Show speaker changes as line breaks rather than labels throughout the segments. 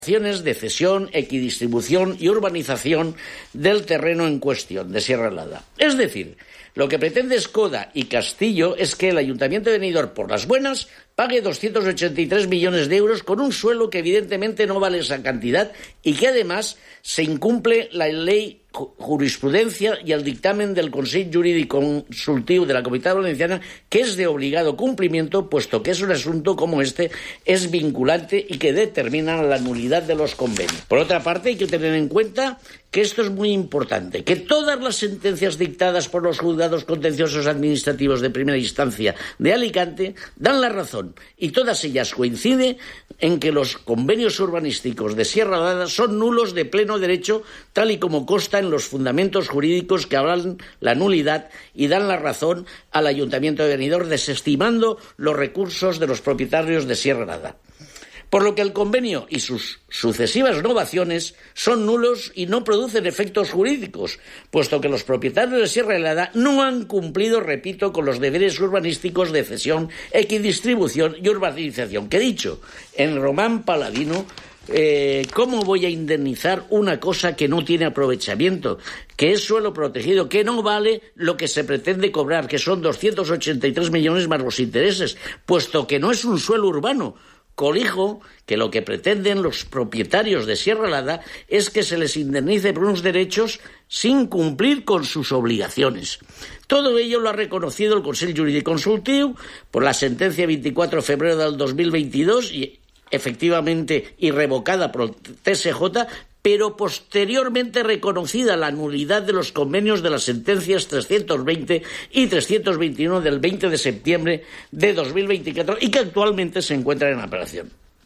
de cesión, equidistribución y urbanización del terreno en cuestión, de Sierra Helada. Es decir, lo que pretende Escoda y Castillo es que el Ayuntamiento de Benidorm, por las buenas, pague 283 millones de euros con un suelo que evidentemente no vale esa cantidad y que además se incumple la ley, jurisprudencia y el dictamen del Consell Jurídico Consultiu de la Comunitat Valenciana, que es de obligado cumplimiento, puesto que es un asunto como este es vinculante y que determina la nulidad de los convenios. Por otra parte, hay que tener en cuenta que esto es muy importante, que todas las sentencias dictadas por los juzgados contenciosos administrativos de primera instancia de Alicante dan la razón, y todas ellas coinciden en que los convenios urbanísticos de Sierra Helada son nulos de pleno derecho, tal y como consta en los fundamentos jurídicos que avalan la nulidad y dan la razón al Ayuntamiento de Benidorm, desestimando los recursos de los propietarios de Sierra Helada. Por lo que el convenio y sus sucesivas novaciones son nulos y no producen efectos jurídicos, puesto que los propietarios de Sierra Helada no han cumplido, repito, con los deberes urbanísticos de cesión, equidistribución y urbanización. Que he dicho, en Román Paladino, ¿cómo voy a indemnizar una cosa que no tiene aprovechamiento, que es suelo protegido, que no vale lo que se pretende cobrar, que son 283 millones más los intereses, puesto que no es un suelo urbano? Colijo que lo que pretenden los propietarios de Sierra Helada es que se les indemnice por unos derechos sin cumplir con sus obligaciones. Todo ello lo ha reconocido el Consell Jurídic Consultiu por la sentencia 24 de febrero del 2022 y efectivamente irrevocada por el TSJ, pero posteriormente reconocida la nulidad de los convenios de las sentencias 320 y 321 del 20 de septiembre de 2024 y que actualmente se encuentran en apelación.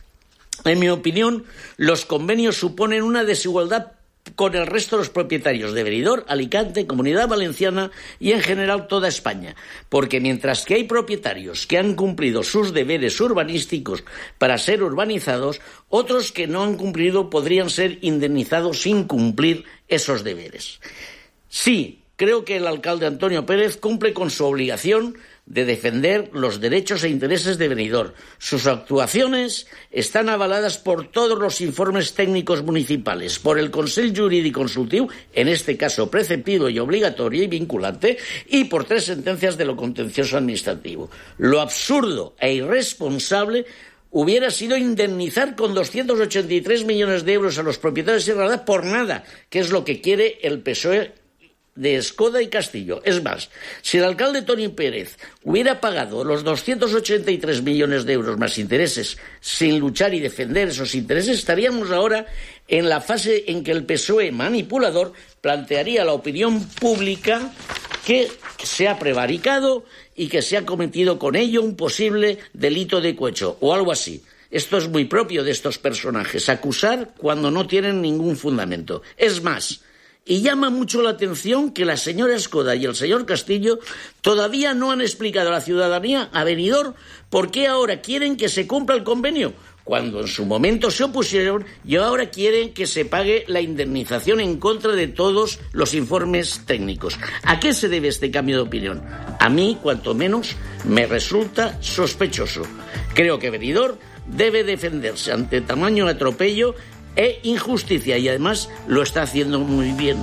En mi opinión, los convenios suponen una desigualdad con el resto de los propietarios de Benidorm, Alicante, Comunidad Valenciana y en general toda España, porque mientras que hay propietarios que han cumplido sus deberes urbanísticos para ser urbanizados, otros que no han cumplido podrían ser indemnizados sin cumplir esos deberes. Sí, creo que el alcalde Antonio Pérez cumple con su obligación de defender los derechos e intereses de Benidorm. Sus actuaciones están avaladas por todos los informes técnicos municipales, por el Consell Jurídic Consultiu, en este caso preceptivo y obligatorio y vinculante, y por 3 sentencias de lo contencioso administrativo. Lo absurdo e irresponsable hubiera sido indemnizar con 283 millones de euros a los propietarios de Sierra Helada por nada, que es lo que quiere el PSOE de Escoda y Castillo. Es más, si el alcalde Toni Pérez hubiera pagado los 283 millones de euros más intereses sin luchar y defender esos intereses, estaríamos ahora en la fase en que el PSOE manipulador plantearía a la opinión pública que se ha prevaricado y que se ha cometido con ello un posible delito de cohecho o algo así. Esto es muy propio de estos personajes, acusar cuando no tienen ningún fundamento. Es más, y llama mucho la atención que la señora Escoda y el señor Castillo todavía no han explicado a la ciudadanía, a Benidorm, por qué ahora quieren que se cumpla el convenio, cuando en su momento se opusieron y ahora quieren que se pague la indemnización en contra de todos los informes técnicos. ¿A qué se debe este cambio de opinión? A mí, cuanto menos, me resulta sospechoso. Creo que Benidorm debe defenderse ante tamaño atropello e injusticia y además lo está haciendo muy bien.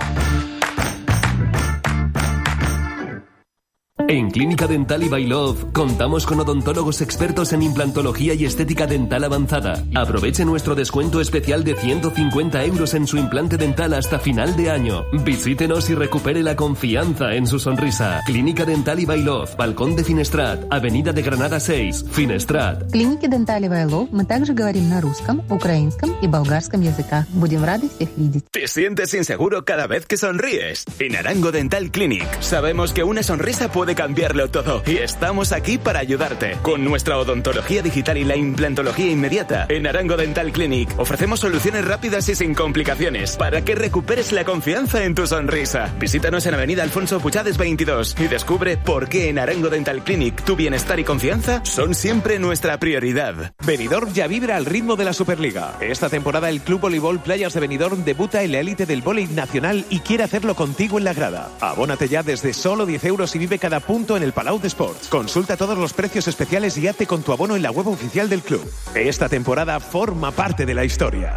En Clínica Dental y by Love contamos con odontólogos expertos en implantología y estética dental avanzada. Aproveche nuestro descuento especial de 150 euros en su implante dental hasta final de año. Visítenos y recupere la confianza en su sonrisa. Clínica Dental y by Love, Balcón de Finestrat, Avenida de Granada 6, Finestrat.
Клинике Dental и by Love мы также говорим на русском, украинском и болгарском языках. Будем рады всех видеть.
¿Te sientes inseguro cada vez que sonríes? En Arango Dental Clinic sabemos que una sonrisa puede cambiarlo todo y estamos aquí para ayudarte. Con nuestra odontología digital y la implantología inmediata, en Arango Dental Clinic ofrecemos soluciones rápidas y sin complicaciones para que recuperes la confianza en tu sonrisa. Visítanos en Avenida Alfonso Puchades 22 y descubre por qué en Arango Dental Clinic tu bienestar y confianza son siempre nuestra prioridad.
Benidorm ya vibra al ritmo de la Superliga. Esta temporada el Club Voleibol Playas de Benidorm debuta en la élite del vóley nacional y quiere hacerlo contigo en la grada. Abónate ya desde solo 10 euros y vive cada punto en el Palau de Sports. Consulta todos los precios especiales y hazte con tu abono en la web oficial del club. Esta temporada forma parte de la historia.